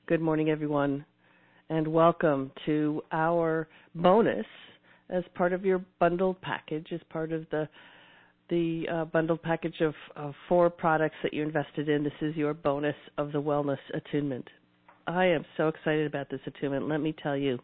Good morning, everyone, and welcome to our bonus as part of your bundled package, as part of the bundled package of 4 products that you invested in. This is your bonus of the Wellness Attunement. I am so excited about this attunement. Let me tell you,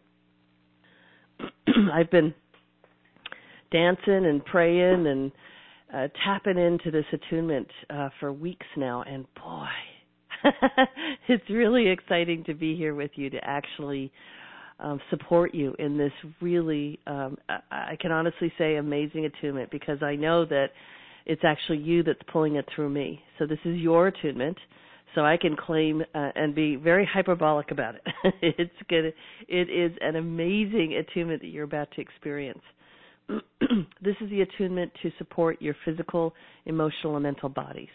I've been dancing and praying and tapping into this attunement for weeks now, and boy, it's really exciting to be here with you to actually support you in this really, I can honestly say, amazing attunement, because I know that it's actually you that's pulling it through me. So this is your attunement, so I can claim and be very hyperbolic about it. It is an amazing attunement that you're about to experience. This is the attunement to support your physical, emotional, and mental bodies.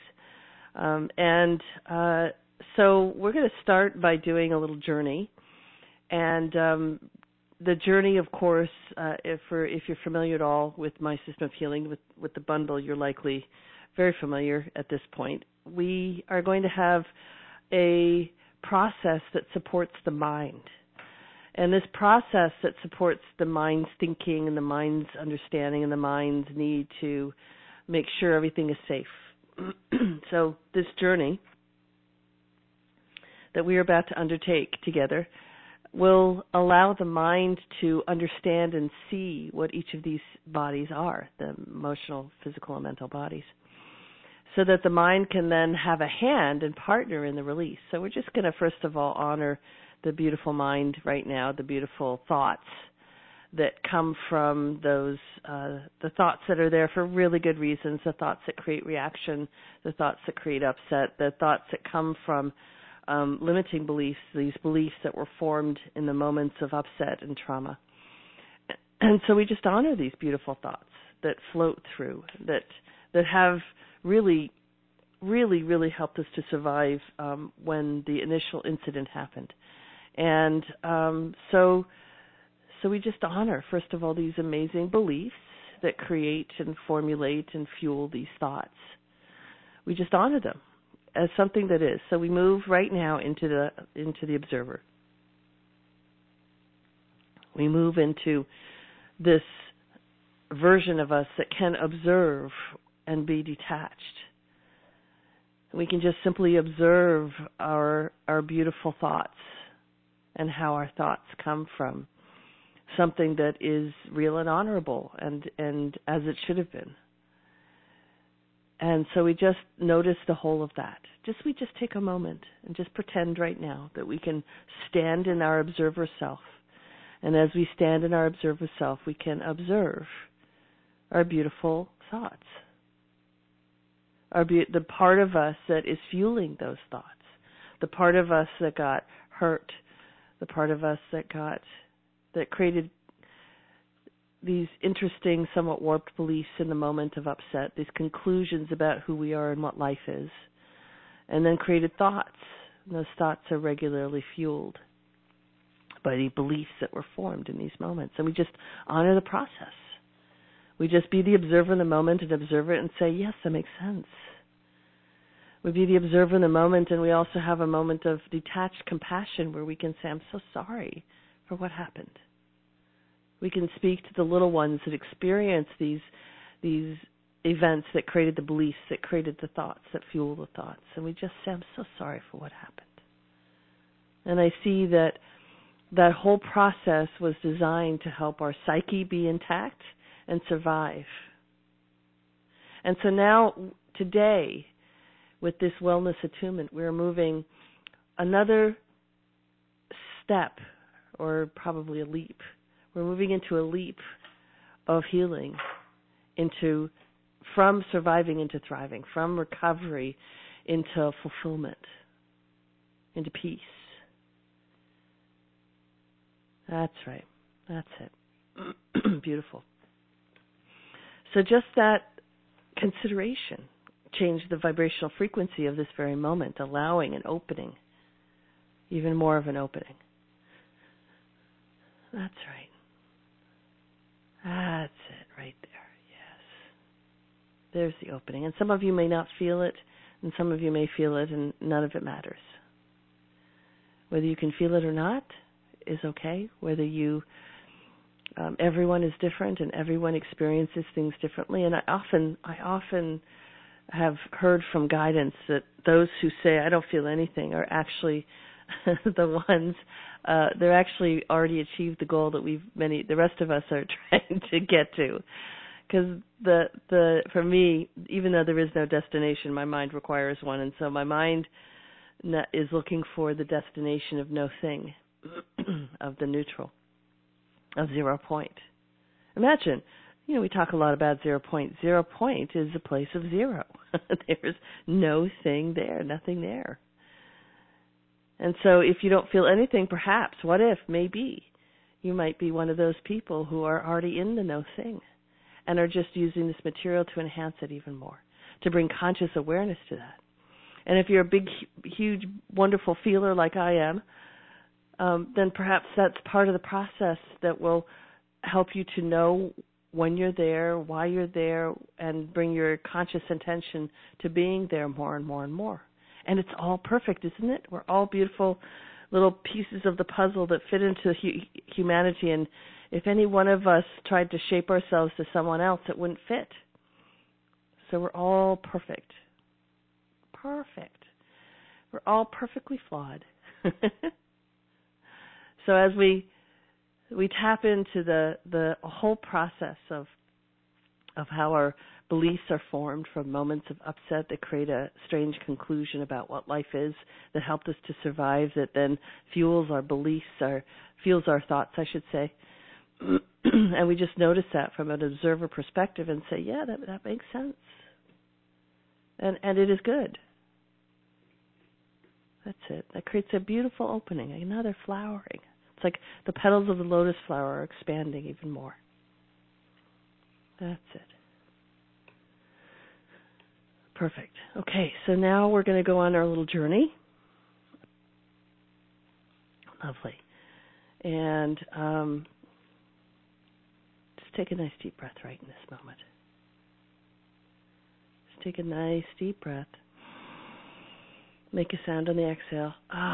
So we're going to start by doing a little journey. And the journey, of course, if you're familiar at all with my system of healing, with the bundle, you're likely very familiar at this point. We are going to have a process that supports the mind. And this process that supports the mind's thinking and the mind's understanding and the mind's need to make sure everything is safe. So this journey that we are about to undertake together will allow the mind to understand and see what each of these bodies are, the emotional, physical, and mental bodies, so that the mind can then have a hand and partner in the release. So we're just going to, first of all, honor the beautiful mind right now, the beautiful thoughts that come from those, the thoughts that are there for really good reasons, the thoughts that create reaction, the thoughts that create upset, the thoughts that come from limiting beliefs, these beliefs that were formed in the moments of upset and trauma. And so we just honor these beautiful thoughts that float through, that have really, really, really helped us to survive when the initial incident happened. And so we just honor, first of all, these amazing beliefs that create and formulate and fuel these thoughts. We just honor them as something that is. So we move right now into the observer. We move into this version of us that can observe and be detached. We can just simply observe our beautiful thoughts and how our thoughts come from something that is real and honorable and as it should have been. And so we just notice the whole of that. We just take a moment and just pretend right now that we can stand in our observer self. And as we stand in our observer self, we can observe our beautiful thoughts, the part of us that is fueling those thoughts, the part of us that got hurt, the part of us that created these interesting, somewhat warped beliefs in the moment of upset, these conclusions about who we are and what life is, and then created thoughts. And those thoughts are regularly fueled by the beliefs that were formed in these moments. And we just honor the process. We just be the observer in the moment and observe it and say, yes, that makes sense. We be the observer in the moment, and we also have a moment of detached compassion where we can say, I'm so sorry for what happened. We can speak to the little ones that experience these events that created the beliefs, that created the thoughts, that fuel the thoughts. And we just say, I'm so sorry for what happened. And I see that whole process was designed to help our psyche be intact and survive. And so now, today, with this wellness attunement, we're moving another step, or probably a leap. We're moving into a leap of healing, from surviving into thriving, from recovery into fulfillment, into peace. That's right. That's it. Beautiful. So just that consideration changed the vibrational frequency of this very moment, allowing an opening, even more of an opening. That's right. That's it right there, yes. There's the opening. And some of you may not feel it, and some of you may feel it, and none of it matters. Whether you can feel it or not is okay. Whether you, everyone is different and everyone experiences things differently. And I often have heard from guidance that those who say I don't feel anything are actually the ones. They're actually already achieved the goal that the rest of us are trying to get to. Because for me, even though there is no destination, my mind requires one, and so my mind is looking for the destination of no thing, of the neutral, of 0 point. Imagine, we talk a lot about 0 point. 0 point is a place of zero. There's no thing there, nothing there. And so if you don't feel anything, perhaps, what if, maybe, you might be one of those people who are already in the no thing and are just using this material to enhance it even more, to bring conscious awareness to that. And if you're a big, huge, wonderful feeler like I am, then perhaps that's part of the process that will help you to know when you're there, why you're there, and bring your conscious intention to being there more and more and more. And it's all perfect, isn't it? We're all beautiful little pieces of the puzzle that fit into humanity, and if any one of us tried to shape ourselves to someone else, it wouldn't fit. So we're all perfect. Perfect. We're all perfectly flawed. So as we tap into the whole process of how our beliefs are formed from moments of upset that create a strange conclusion about what life is, that helped us to survive, that then fuels our beliefs, fuels our thoughts, I should say. And we just notice that from an observer perspective and say, yeah, that makes sense. And it is good. That's it. That creates a beautiful opening, another flowering. It's like the petals of the lotus flower are expanding even more. That's it. Perfect. Okay, so now we're going to go on our little journey. Lovely. And just take a nice deep breath right in this moment. Just take a nice deep breath. Make a sound on the exhale.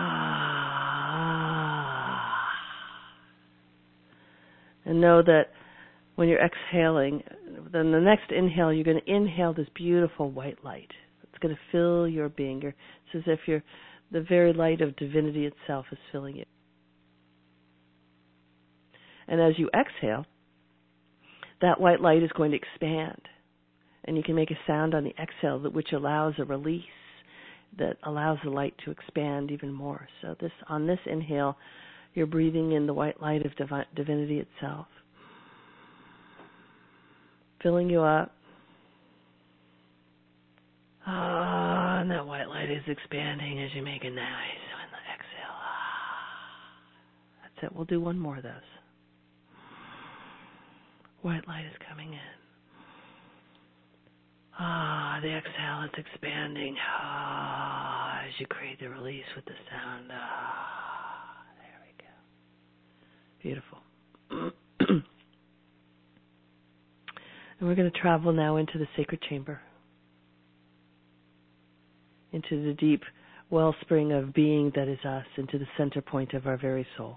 Ah. And know that when you're exhaling, then the next inhale, you're going to inhale this beautiful white light. It's going to fill your being. It's as if the very light of divinity itself is filling you. And as you exhale, that white light is going to expand. And you can make a sound on the exhale which allows a release, that allows the light to expand even more. So on this inhale, you're breathing in the white light of divinity itself, filling you up. And that white light is expanding as you make a nice on the exhale. That's it. We'll do one more of those. White light is coming in. The exhale, it's expanding. As you create the release with the sound. There we go. Beautiful. And we're going to travel now into the sacred chamber, into the deep wellspring of being that is us, into the center point of our very soul.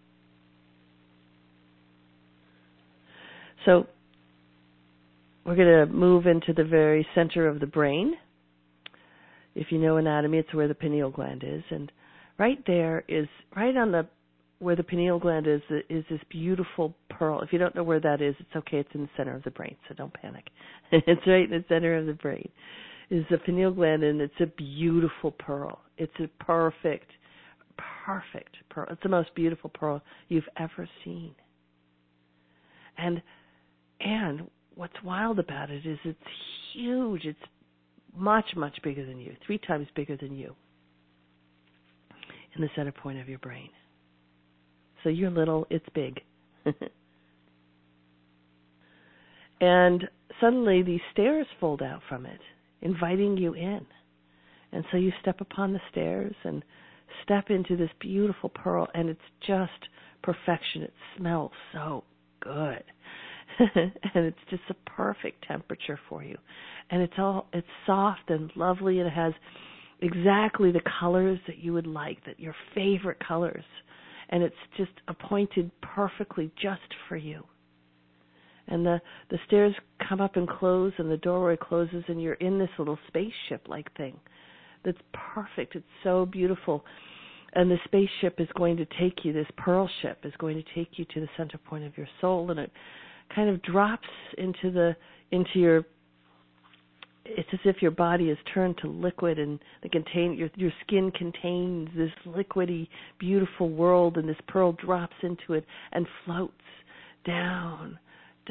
So we're going to move into the very center of the brain. If you know anatomy, it's where the pineal gland is. And right there is, right on where the pineal gland is this beautiful pearl. If you don't know where that is, it's okay. It's in the center of the brain, so don't panic. It's right in the center of the brain. Is the pineal gland, and it's a beautiful pearl. It's a perfect pearl. It's the most beautiful pearl you've ever seen. And what's wild about it is it's huge. It's much, much bigger than you, 3 times bigger than you, in the center point of your brain. So you're little, it's big. And suddenly these stairs fold out from it, inviting you in. And so you step upon the stairs and step into this beautiful pearl, and it's just perfection. It smells so good. And it's just a perfect temperature for you. And it's soft and lovely, and it has exactly the colors that you would like, that your favorite colors. And it's just appointed perfectly just for you. And the stairs come up and close, and the doorway closes, and you're in this little spaceship-like thing that's perfect. It's so beautiful. And the spaceship is going to take you, this pearl ship is going to take you to the center point of your soul, and it kind of drops into your, it's as if your body is turned to liquid, and your skin contains this liquidy, beautiful world, and this pearl drops into it and floats down,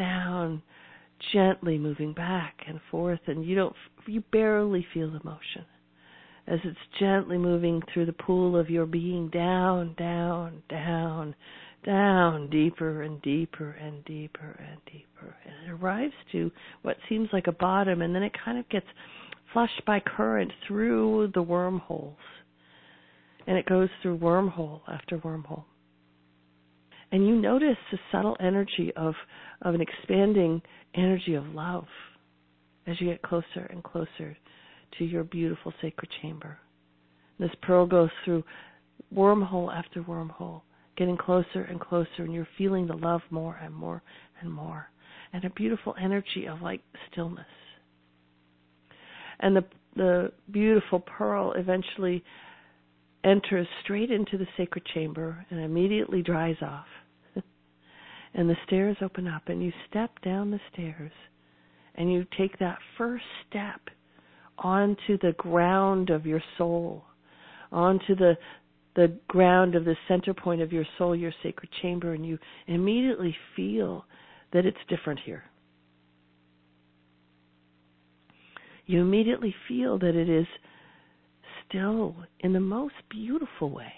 gently moving back and forth, and you barely feel the motion as it's gently moving through the pool of your being down, deeper and deeper and deeper and deeper. And it arrives to what seems like a bottom, and then it kind of gets flushed by current through the wormholes. And it goes through wormhole after wormhole. And you notice the subtle energy of an expanding energy of love as you get closer and closer to your beautiful sacred chamber. This pearl goes through wormhole after wormhole, getting closer and closer, and you're feeling the love more and more and more, and a beautiful energy of like stillness. And the beautiful pearl eventually enters straight into the sacred chamber and immediately dries off. And the stairs open up, and you step down the stairs, and you take that first step onto the ground of your soul, onto the ground of the center point of your soul, your sacred chamber, and you immediately feel that it's different here. You immediately feel that it is still in the most beautiful way.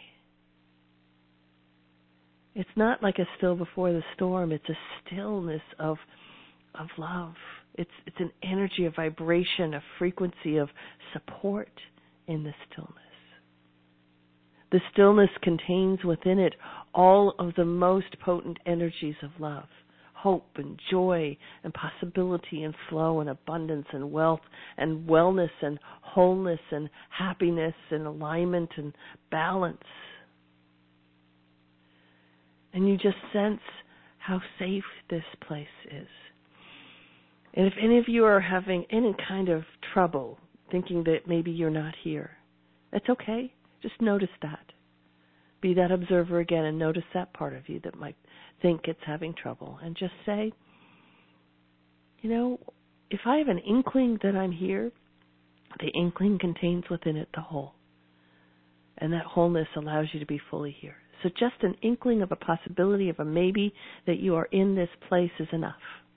It's not like a still before the storm. It's a stillness of love. It's an energy, a vibration, a frequency of support in the stillness. The stillness contains within it all of the most potent energies of love, hope and joy and possibility and flow and abundance and wealth and wellness and wholeness and happiness and alignment and balance. And you just sense how safe this place is. And if any of you are having any kind of trouble thinking that maybe you're not here, that's okay. Just notice that. Be that observer again and notice that part of you that might think it's having trouble. And just say, if I have an inkling that I'm here, the inkling contains within it the whole. And that wholeness allows you to be fully here. So just an inkling of a possibility, of a maybe, that you are in this place is enough.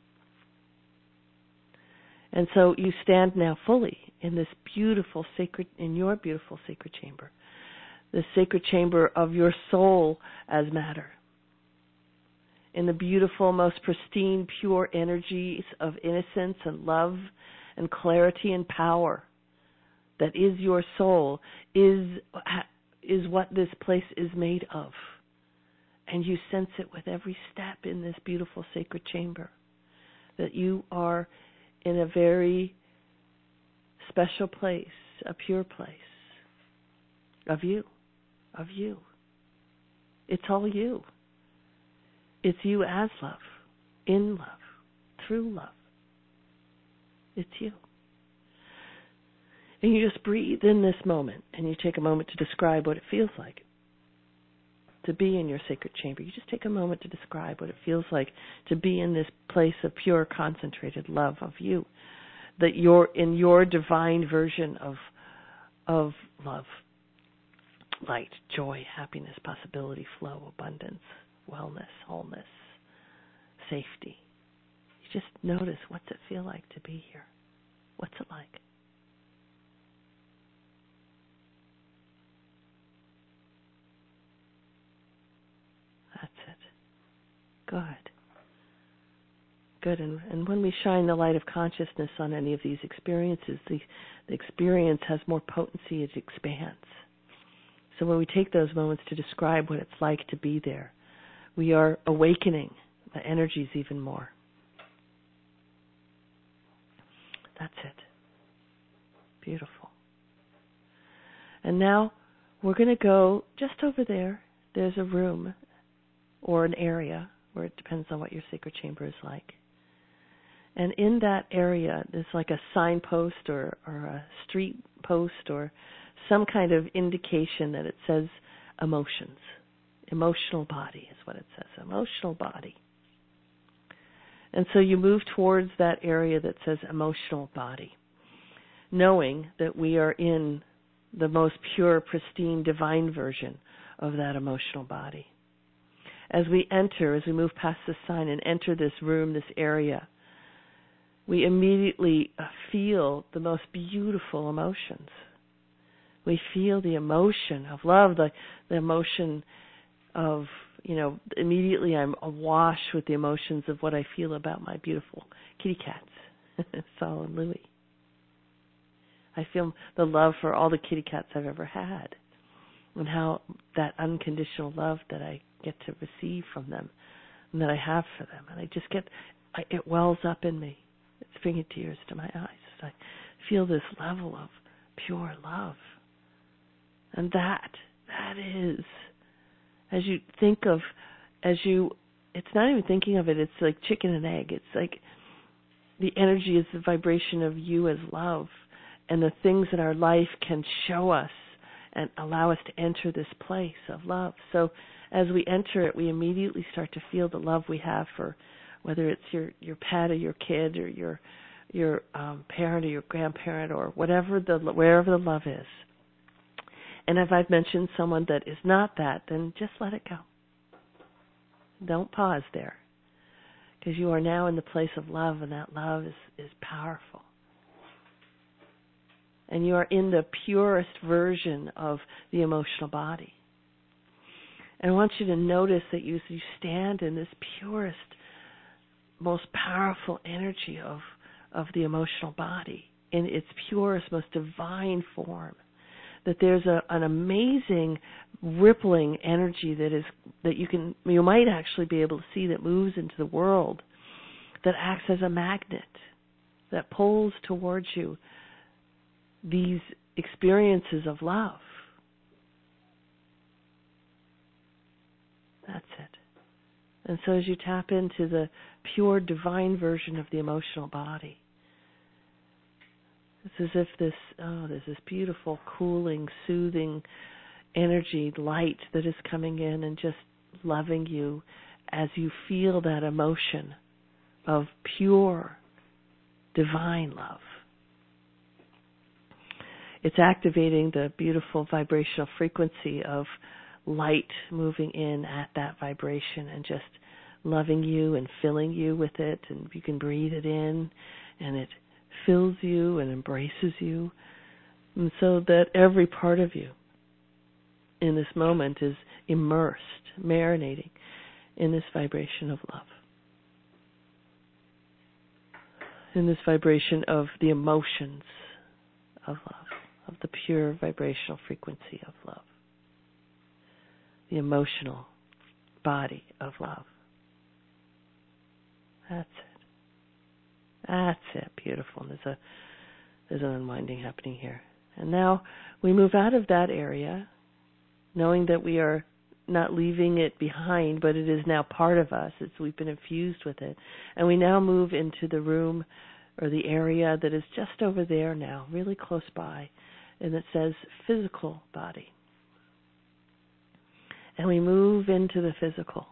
And so you stand now fully in this beautiful in your beautiful sacred chamber. The sacred chamber of your soul as matter. In the beautiful, most pristine, pure energies of innocence and love and clarity and power that is your soul, is what this place is made of. And you sense it with every step in this beautiful sacred chamber, that you are in a very special place, a pure place of you. It's all you. It's you as love, in love, through love. It's you. And you just breathe in this moment, and you take a moment to describe what it feels like to be in your sacred chamber. You just take a moment to describe what it feels like to be in this place of pure, concentrated love of you, that you're in your divine version of love, light, joy, happiness, possibility, flow, abundance, wellness, wholeness, safety. You just notice, what's it feel like to be here? What's it like? That's it. Good. And when we shine the light of consciousness on any of these experiences, the experience has more potency, it expands. So when we take those moments to describe what it's like to be there, we are awakening the energies even more. That's it. Beautiful. And now we're going to go just over there. There's a room or an area, where it depends on what your sacred chamber is like. And in that area, there's like a signpost or a street post or some kind of indication that it says emotions. Emotional body is what it says, emotional body. And so you move towards that area that says emotional body, knowing that we are in the most pure, pristine, divine version of that emotional body. As we move past the sign and enter this room, this area, we immediately feel the most beautiful emotions. We feel the emotion of love, the emotion of, immediately I'm awash with the emotions of what I feel about my beautiful kitty cats, Saul and Louie. I feel the love for all the kitty cats I've ever had, and how that unconditional love that I get to receive from them and that I have for them. And it wells up in me. It's bringing tears to my eyes. I feel this level of pure love. And that is, it's not even thinking of it, it's like chicken and egg. It's like the energy is the vibration of you as love, and the things in our life can show us and allow us to enter this place of love. So as we enter it, we immediately start to feel the love we have for, whether it's your pet or your kid or your parent or your grandparent or wherever the love is. And if I've mentioned someone that is not that, then just let it go. Don't pause there, because you are now in the place of love, and that love is powerful. And you are in the purest version of the emotional body. And I want you to notice that you stand in this purest, most powerful energy of the emotional body, in its purest, most divine form. That there's an amazing rippling energy that you might actually be able to see, that moves into the world, that acts as a magnet, that pulls towards you these experiences of love. That's it. And so as you tap into the pure divine version of the emotional body, it's as if there's this beautiful, cooling, soothing energy, light that is coming in and just loving you as you feel that emotion of pure, divine love. It's activating the beautiful vibrational frequency of light moving in at that vibration and just loving you and filling you with it. And you can breathe it in, and it fills you and embraces you. And so that every part of you in this moment is immersed, marinating in this vibration of love. In this vibration of the emotions of love, of the pure vibrational frequency of love. The emotional body of love. That's it. That's it. Beautiful. There's an unwinding happening here. And now we move out of that area, knowing that we are not leaving it behind, but it is now part of us. We've been infused with it. And we now move into the room or the area that is just over there now, really close by, and it says physical body. And we move into the physical.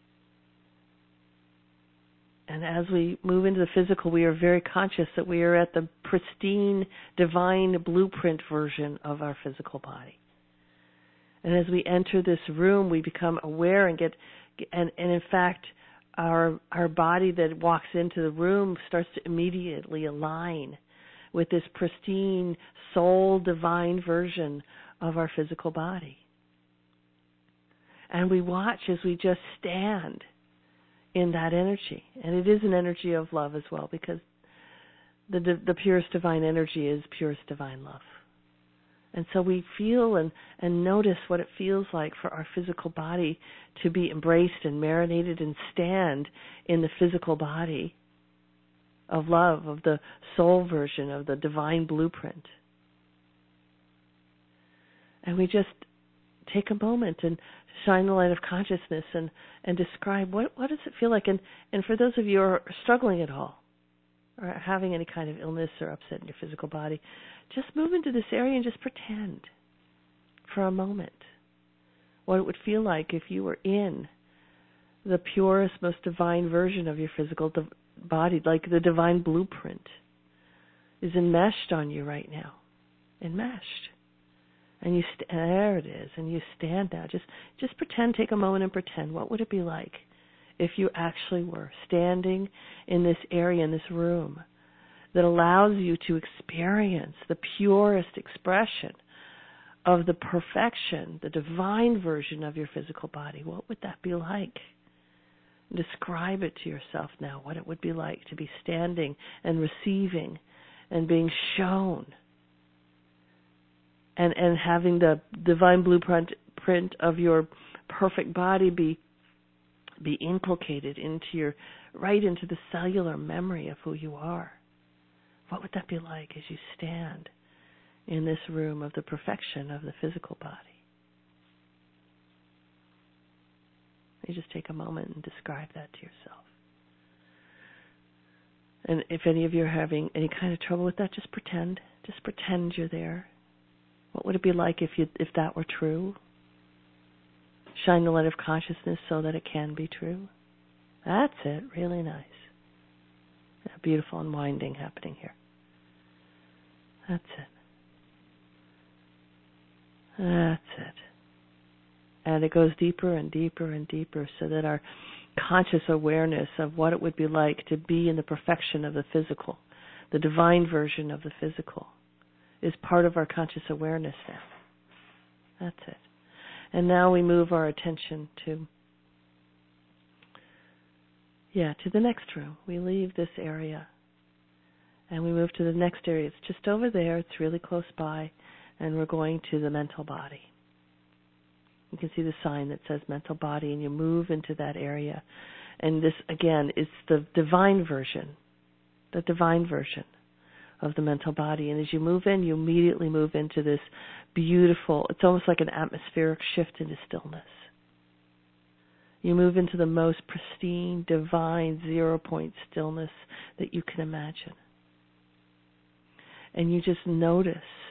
And as we move into the physical, we are very conscious that we are at the pristine, divine blueprint version of our physical body. And as we enter this room, we become aware and in fact, our body that walks into the room starts to immediately align with this pristine, soul, divine version of our physical body. And we watch as we just stand in that energy. And it is an energy of love as well, because the purest divine energy is purest divine love. And so we feel and notice what it feels like for our physical body to be embraced and marinated and stand in the physical body of love, of the soul version of the divine blueprint. And we just take a moment and shine the light of consciousness and describe what does it feel like. And for those of you who are struggling at all, or having any kind of illness or upset in your physical body, just move into this area and just pretend for a moment what it would feel like if you were in the purest, most divine version of your physical body, like the divine blueprint is enmeshed on you right now. Enmeshed. And you there it is, and you stand now. Just pretend, take a moment and pretend. What would it be like if you actually were standing in this area, in this room, that allows you to experience the purest expression of the perfection, the divine version of your physical body? What would that be like? Describe it to yourself now, what it would be like to be standing and receiving and being shown and having the divine blueprint of your perfect body be inculcated right into the cellular memory of who you are. What would that be like as you stand in this room of the perfection of the physical body? You just take a moment and describe that to yourself. And if any of you are having any kind of trouble with that, just pretend. Just pretend you're there. What would it be like if that were true? Shine the light of consciousness so that it can be true. That's it. Really nice. A beautiful unwinding happening here. That's it. That's it. And it goes deeper and deeper and deeper so that our conscious awareness of what it would be like to be in the perfection of the physical, the divine version of the physical, is part of our conscious awareness now. That's it. And now we move our attention to the next room. We leave this area and we move to the next area. It's just over there. It's really close by. And we're going to the mental body. You can see the sign that says mental body, and you move into that area. And this, again, is the divine version of the mental body. And as you move in, you immediately move into this beautiful, it's almost like an atmospheric shift into stillness. You move into the most pristine, divine, 0-point stillness that you can imagine. And you just notice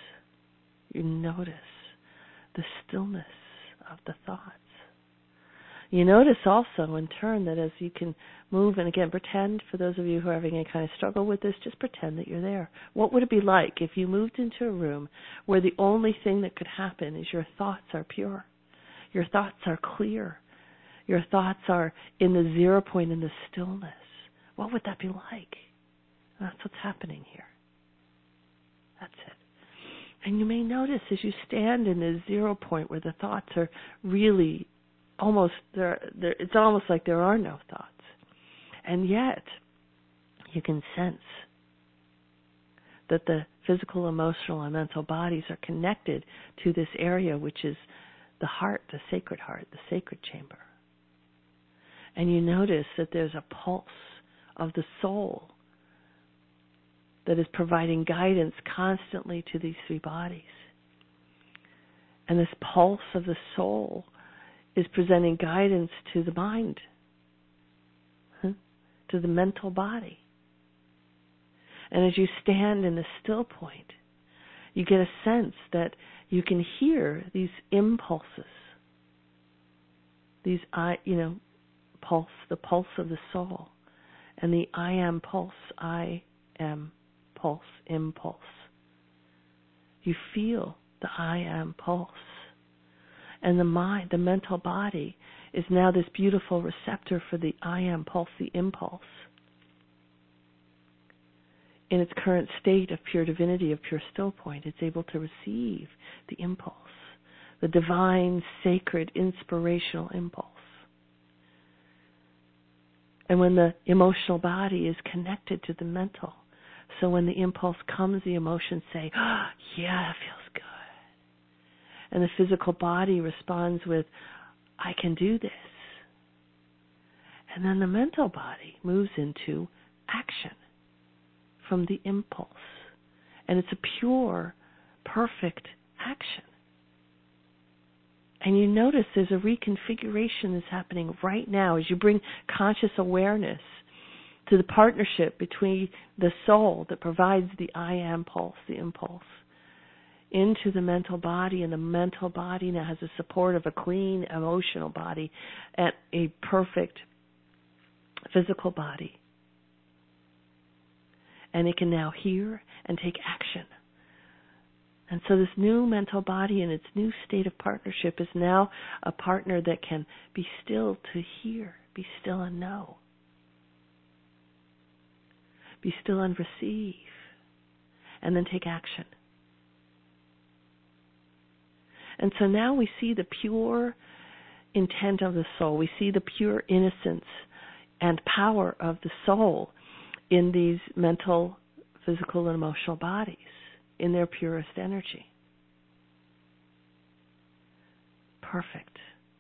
the stillness of the thoughts. You notice also in turn that as you can move, and again, pretend, for those of you who are having any kind of struggle with this, just pretend that you're there. What would it be like if you moved into a room where the only thing that could happen is your thoughts are pure, your thoughts are clear, your thoughts are in the 0 point, in the stillness? What would that be like? That's what's happening here. That's it. And you may notice as you stand in the 0 point where the thoughts are really almost there, it's almost like there are no thoughts. And yet, you can sense that the physical, emotional, and mental bodies are connected to this area, which is the heart, the sacred chamber. And you notice that there's a pulse of the soul that is providing guidance constantly to these three bodies. And this pulse of the soul is presenting guidance to the mind, to the mental body. And as you stand in the still point, you get a sense that you can hear these impulses, these pulse, the pulse of the soul, and the I am pulse, I am pulse, impulse. You feel the I am pulse. And the mind, the mental body, is now this beautiful receptor for the I am pulse, the impulse. In its current state of pure divinity, of pure still point, it's able to receive the impulse, the divine, sacred, inspirational impulse. And when the emotional body is connected to the mental, so when the impulse comes, the emotions say, oh, yeah, it feels good. And the physical body responds with, I can do this. And then the mental body moves into action from the impulse. And it's a pure, perfect action. And you notice there's a reconfiguration that's happening right now as you bring conscious awareness to the partnership between the soul that provides the I am pulse, the impulse, into the mental body, and the mental body now has the support of a clean emotional body and a perfect physical body. And it can now hear and take action. And so this new mental body in its new state of partnership is now a partner that can be still to hear, be still and know, be still and receive, and then take action. And so now we see the pure intent of the soul. We see the pure innocence and power of the soul in these mental, physical, and emotional bodies, in their purest energy. Perfect.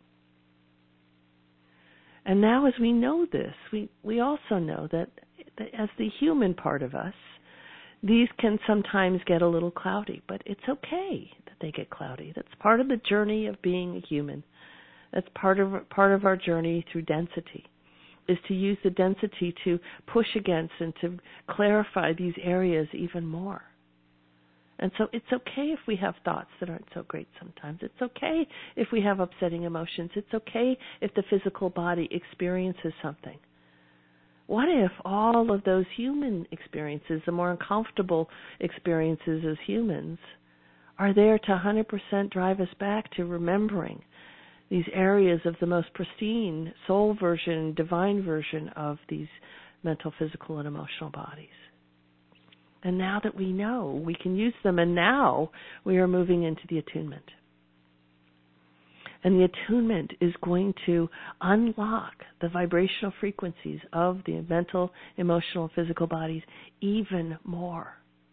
And now as we know this, we also know that as the human part of us, these can sometimes get a little cloudy, but it's okay that they get cloudy. That's part of the journey of being a human. That's part of our journey through density, is to use the density to push against and to clarify these areas even more. And so it's okay if we have thoughts that aren't so great sometimes. It's okay if we have upsetting emotions. It's okay if the physical body experiences something. What if all of those human experiences, the more uncomfortable experiences as humans, are there to 100% drive us back to remembering these areas of the most pristine soul version, divine version of these mental, physical, and emotional bodies? And now that we know, we can use them, and now we are moving into the attunement. And the attunement is going to unlock the vibrational frequencies of the mental, emotional, and physical bodies even more.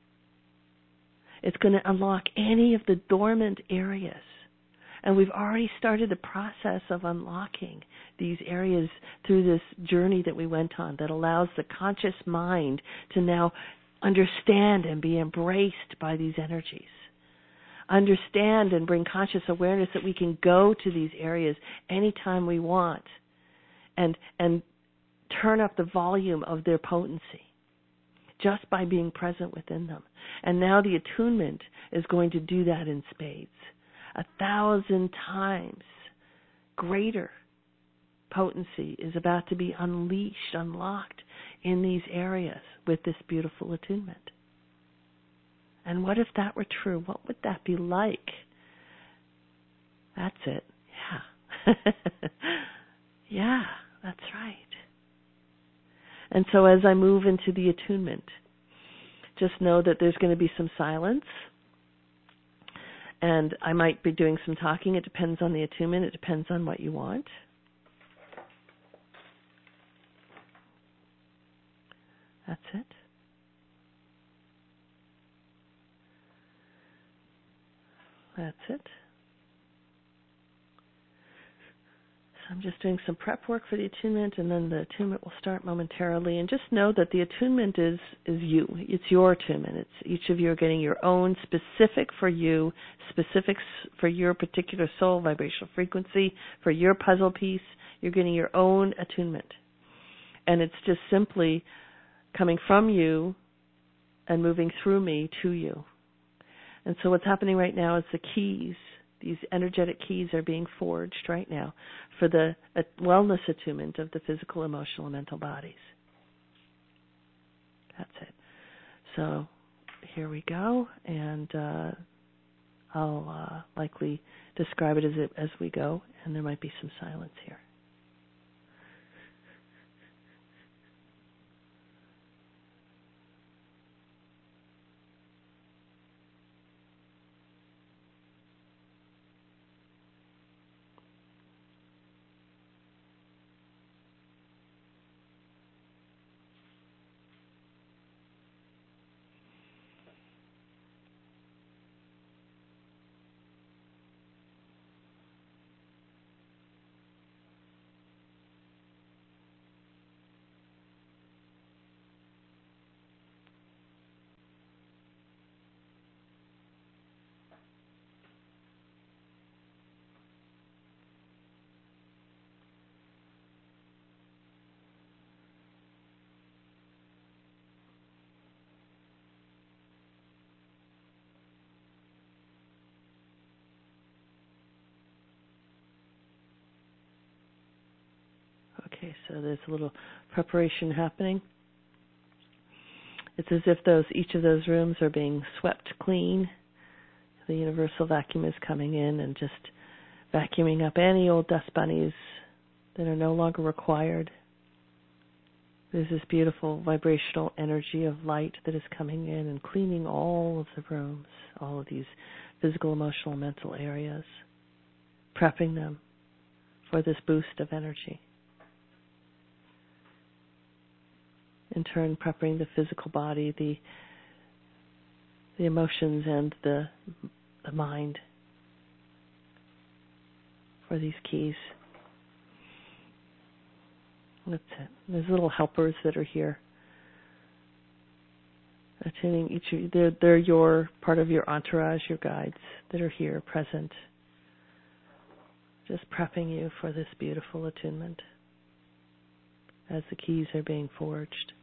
It's going to unlock any of the dormant areas. And we've already started the process of unlocking these areas through this journey that we went on that allows the conscious mind to now understand and be embraced by these energies. Understand and bring conscious awareness that we can go to these areas anytime we want and turn up the volume of their potency just by being present within them. And now the attunement is going to do that in spades. 1,000 times greater potency is about to be unleashed, unlocked in these areas with this beautiful attunement. And what if that were true? What would that be like? That's it. Yeah. Yeah, that's right. And so as I move into the attunement, just know that there's going to be some silence. And I might be doing some talking. It depends on the attunement. It depends on what you want. That's it. That's it. So I'm just doing some prep work for the attunement, and then the attunement will start momentarily. And just know that the attunement is you. It's your attunement. It's each of you are getting your own specific for you, specifics for your particular soul vibrational frequency, for your puzzle piece. You're getting your own attunement. And it's just simply coming from you and moving through me to you. And so what's happening right now is the keys, these energetic keys are being forged right now for the wellness attunement of the physical, emotional, and mental bodies. That's it. So here we go, and I'll likely describe it as we go, and there might be some silence here. Okay, so there's a little preparation happening. It's as if each of those rooms are being swept clean. The universal vacuum is coming in and just vacuuming up any old dust bunnies that are no longer required. There's this beautiful vibrational energy of light that is coming in and cleaning all of the rooms, all of these physical, emotional, mental areas, prepping them for this boost of energy. In turn, preparing the physical body, the emotions, and the mind for these keys. That's it. There's little helpers that are here, attuning each. They're your part of your entourage, your guides that are here, present, just prepping you for this beautiful attunement as the keys are being forged.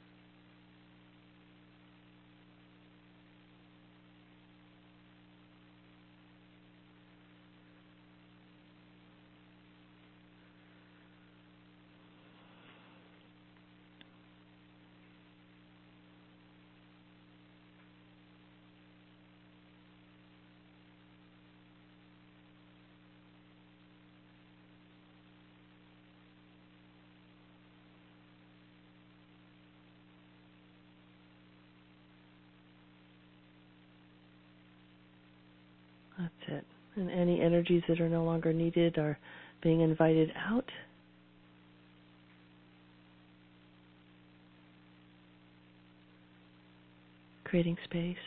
That's it. And any energies that are no longer needed are being invited out. Creating space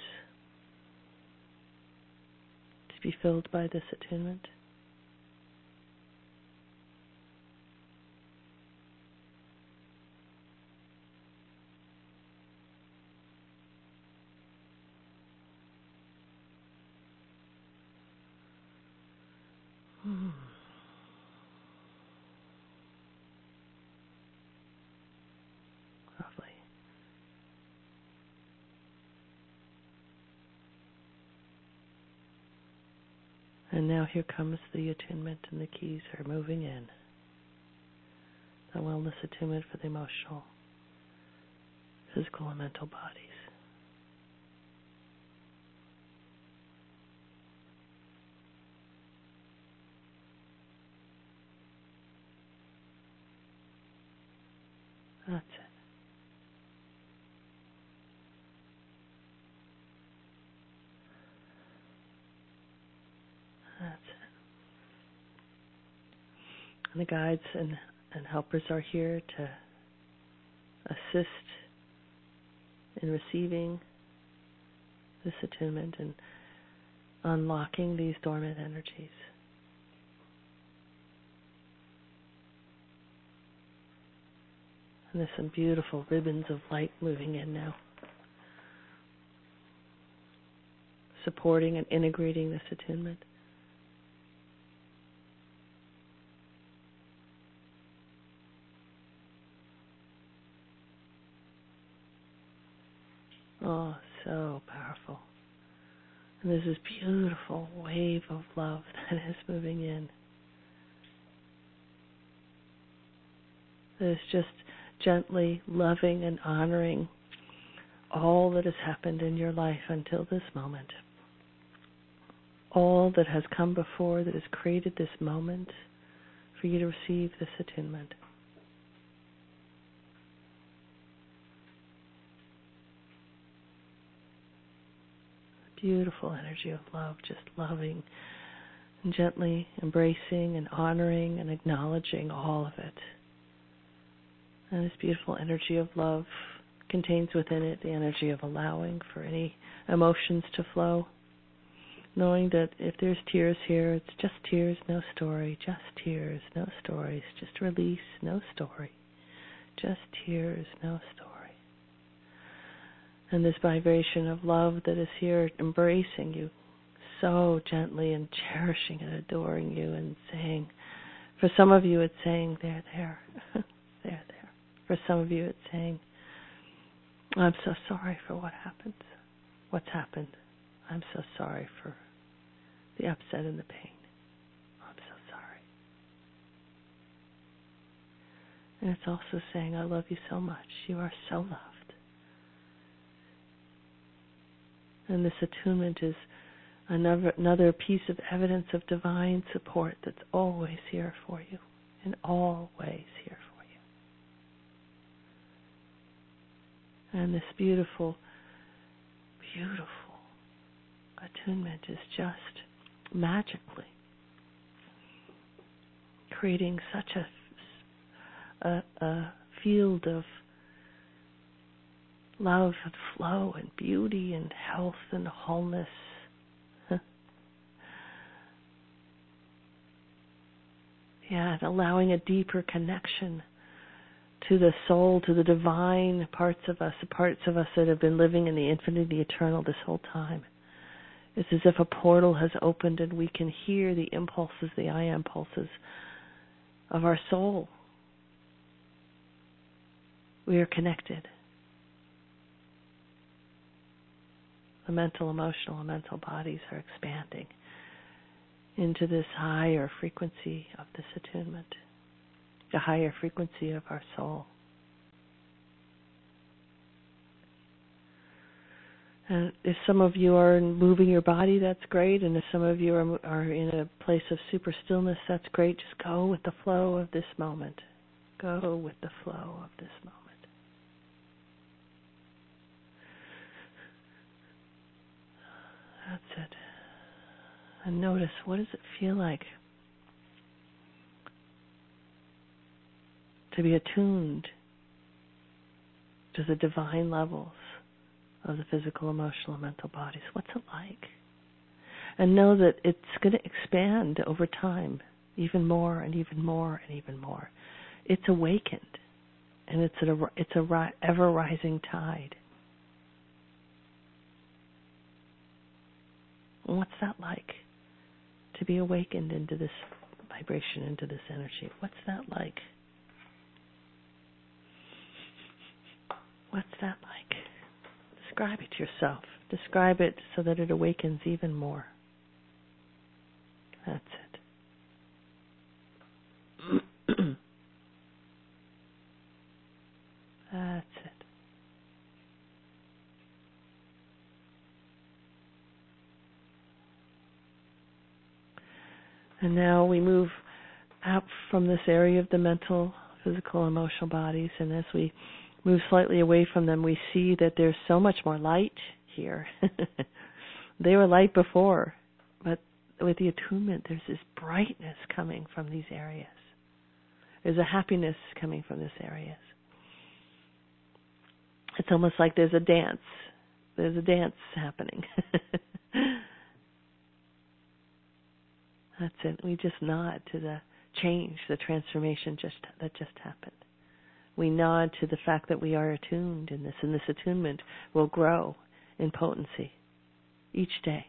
to be filled by this attunement. Lovely. And now here comes the attunement, and the keys are moving in. The wellness attunement for the emotional, physical, and mental bodies. That's it. That's it. And the guides and helpers are here to assist in receiving this attunement and unlocking these dormant energies. And there's some beautiful ribbons of light moving in now, supporting and integrating this attunement. Oh, so powerful. And there's this beautiful wave of love that is moving in. That is just gently loving and honoring all that has happened in your life until this moment. All that has come before that has created this moment for you to receive this attunement. Beautiful energy of love, just loving and gently embracing and honoring and acknowledging all of it. And this beautiful energy of love contains within it the energy of allowing for any emotions to flow, knowing that if there's tears here, it's just tears, no story, just tears, no stories, just release, no story, just tears, no story. And this vibration of love that is here embracing you so gently and cherishing and adoring you and saying, for some of you it's saying, there, there, there, there. For some of you it's saying, I'm so sorry for what's happened. I'm so sorry for the upset and the pain. I'm so sorry. And it's also saying, I love you so much. You are so loved. And this attunement is another piece of evidence of divine support that's always here for you, and always here for you. And this beautiful, beautiful attunement is just magically creating such a field of love and flow and beauty and health and wholeness. Yeah, and allowing a deeper connection to the soul, to the divine parts of us, the parts of us that have been living in the infinite, the eternal this whole time. It's as if a portal has opened and we can hear the impulses, the I am pulses of our soul. We are connected. The mental, emotional, and mental bodies are expanding into this higher frequency of this attunement, the higher frequency of our soul. And if some of you are moving your body, that's great. And if some of you are in a place of super stillness, that's great. Just go with the flow of this moment. Go with the flow of this moment. That's it. And notice, what does it feel like to be attuned to the divine levels of the physical, emotional, and mental bodies? What's it like? And know that it's going to expand over time, even more and even more and even more. It's awakened, and it's a ever-rising tide. And what's that like? To be awakened into this vibration, into this energy. What's that like? What's that like? Describe it to yourself. Describe it so that it awakens even more. That's it. That's it. And now we move out from this area of the mental, physical, emotional bodies, and as we move slightly away from them, we see that there's so much more light here. They were light before, but with the attunement, there's this brightness coming from these areas. There's a happiness coming from these areas. It's almost like there's a dance. There's a dance happening. That's it. We just nod to the change, the transformation that just happened. We nod to the fact that we are attuned in this, and this attunement will grow in potency each day.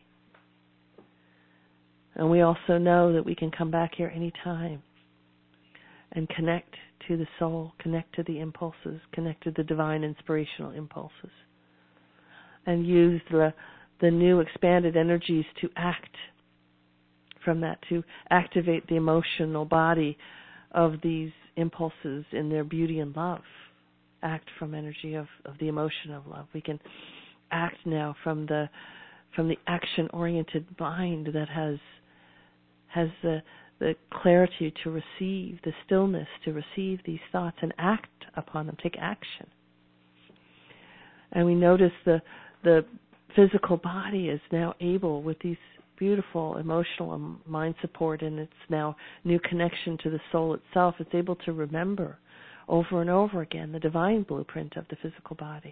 And we also know that we can come back here anytime and connect to the soul, connect to the impulses, connect to the divine inspirational impulses, and use the new expanded energies to act from that, to activate the emotional body of these impulses in their beauty and love. Act from energy of the emotion of love. We can act now from the action-oriented mind that has the clarity to receive, the stillness to receive these thoughts and act upon them, take action. And we notice the physical body is now able, with these beautiful emotional and mind support, and its now new connection to the soul itself, it's able to remember over and over again the divine blueprint of the physical body.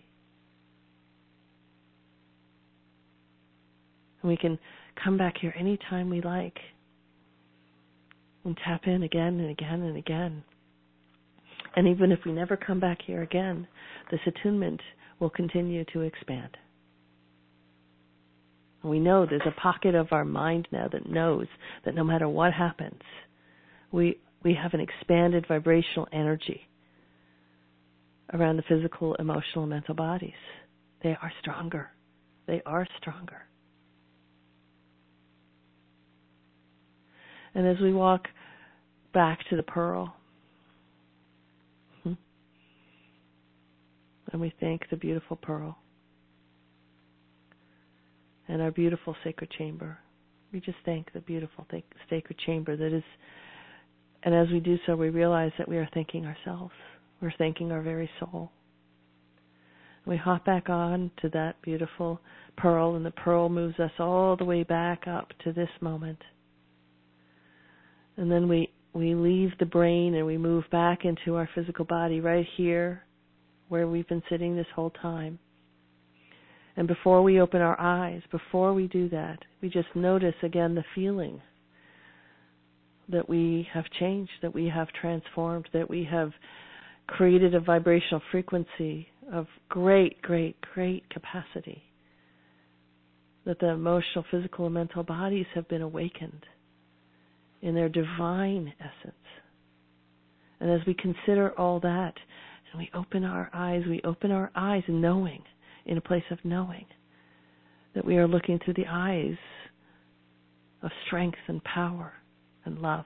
And we can come back here anytime we like and tap in again and again and again. And even if we never come back here again, this attunement will continue to expand. We know there's a pocket of our mind now that knows that no matter what happens, we have an expanded vibrational energy around the physical, emotional, and mental bodies. They are stronger. They are stronger. And as we walk back to the pearl, And we thank the beautiful pearl and our beautiful sacred chamber. We just thank the beautiful sacred chamber that is, and as we do so, we realize that we are thanking ourselves. We're thanking our very soul. We hop back on to that beautiful pearl, and the pearl moves us all the way back up to this moment. And then we leave the brain and we move back into our physical body right here where we've been sitting this whole time. And before we open our eyes, before we do that, we just notice again the feeling that we have changed, that we have transformed, that we have created a vibrational frequency of great, great, great capacity, that the emotional, physical, and mental bodies have been awakened in their divine essence. And as we consider all that, and we open our eyes knowing, in a place of knowing, that we are looking through the eyes of strength and power and love.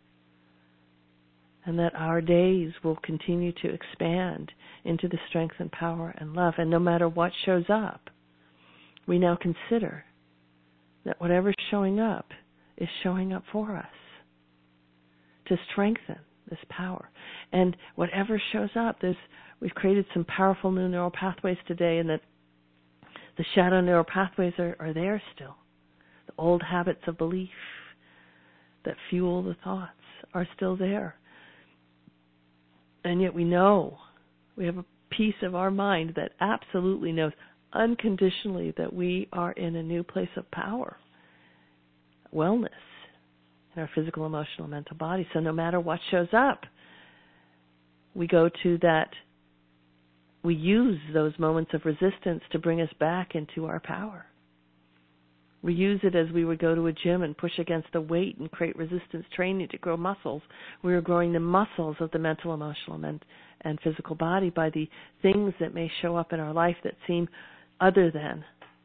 And that our days will continue to expand into the strength and power and love. And no matter what shows up, we now consider that whatever's showing up is showing up for us to strengthen this power. And whatever shows up, we've created some powerful new neural pathways today, and that the shadow neural pathways are there still. The old habits of belief that fuel the thoughts are still there. And yet we know, we have a piece of our mind that absolutely knows unconditionally that we are in a new place of power, wellness in our physical, emotional, and mental body. So no matter what shows up, we go to that, we use those moments of resistance to bring us back into our power. We use it as we would go to a gym and push against the weight and create resistance training to grow muscles. We are growing the muscles of the mental, emotional, and physical body by the things that may show up in our life that seem other than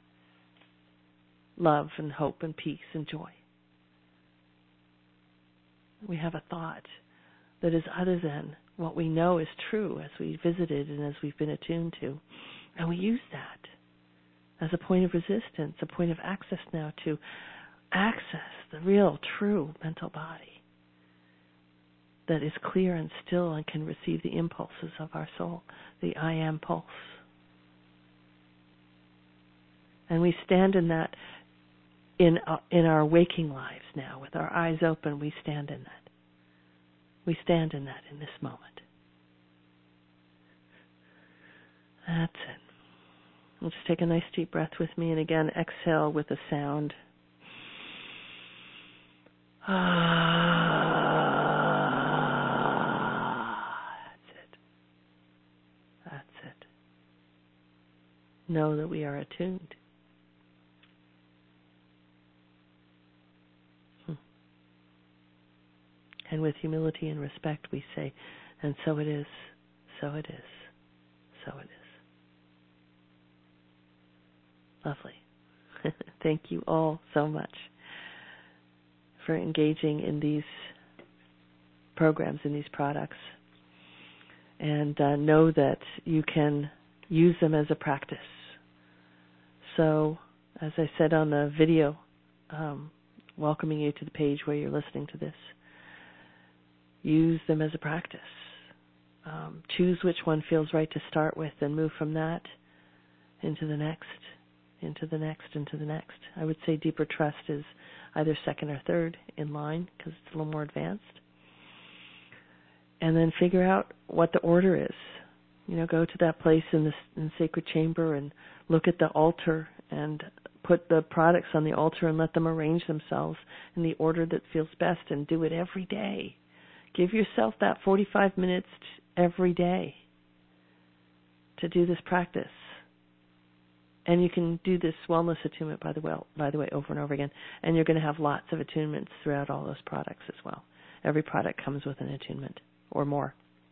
love and hope and peace and joy. We have a thought that is other than what we know is true as we visited and as we've been attuned to. And we use that as a point of resistance, a point of access now to access the real, true mental body that is clear and still and can receive the impulses of our soul, the I am pulse. And we stand in that in our waking lives now. With our eyes open, we stand in that. We stand in that in this moment. That's it. We'll just take a nice deep breath with me, and again, exhale with a sound. That's it. That's it. Know that we are attuned. And with humility and respect, we say, and so it is, so it is, so it is. Lovely. Thank you all so much for engaging in these programs, in these products. And know that you can use them as a practice. So, as I said on the video, welcoming you to the page where you're listening to this, use them as a practice. Choose which one feels right to start with and move from that into the next, into the next, into the next. I would say Deeper Trust is either second or third in line because it's a little more advanced. And then figure out what the order is. You know, go to that place in the sacred chamber and look at the altar and put the products on the altar and let them arrange themselves in the order that feels best, and do it every day. Give yourself that 45 minutes every day to do this practice. And you can do this wellness attunement, by the way, over and over again. And you're going to have lots of attunements throughout all those products as well. Every product comes with an attunement or more.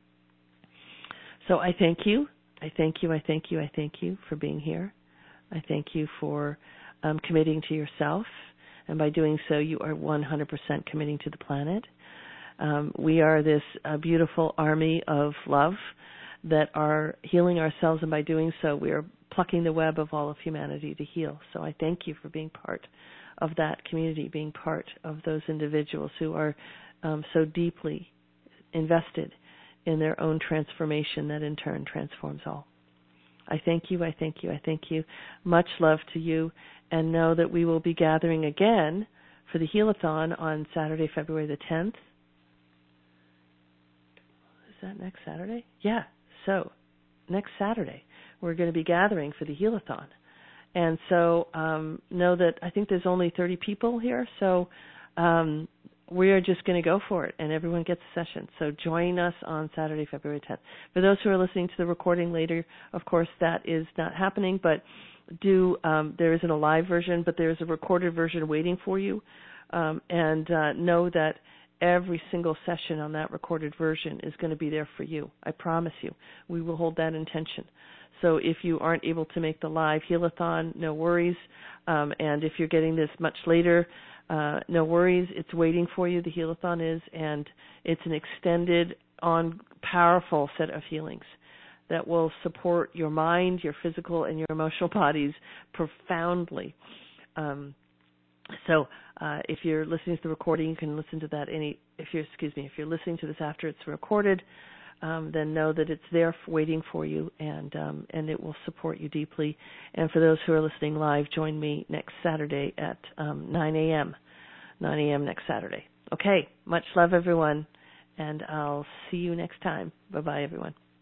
So I thank you. I thank you. I thank you. I thank you for being here. I thank you for committing to yourself. And by doing so, you are 100% committing to the planet. We are this beautiful army of love that are healing ourselves, and by doing so, we are plucking the web of all of humanity to heal. So I thank you for being part of that community, being part of those individuals who are so deeply invested in their own transformation that in turn transforms all. I thank you, I thank you, I thank you. Much love to you, and know that we will be gathering again for the Heal-a-thon on Saturday, February the 10th. Is that next Saturday? Yeah, so next Saturday we're going to be gathering for the Heal-a-thon. And so know that I think there's only 30 people here, so we are just going to go for it, and everyone gets a session. So join us on Saturday, February 10th. For those who are listening to the recording later, of course, that is not happening, but there isn't a live version, but there is a recorded version waiting for you. And know that every single session on that recorded version is going to be there for you. I promise you. We will hold that intention. So if you aren't able to make the live Heal-a-thon, no worries. And if you're getting this much later, no worries. It's waiting for you, the Heal-a-thon is, and it's an extended, powerful set of healings that will support your mind, your physical, and your emotional bodies profoundly. So if you're listening to the recording, you can listen to that. If you're listening to this after it's recorded, then know that it's there waiting for you, and it will support you deeply. And for those who are listening live, join me next Saturday at 9 a.m. 9 a.m. next Saturday. Okay, much love, everyone, and I'll see you next time. Bye-bye, everyone.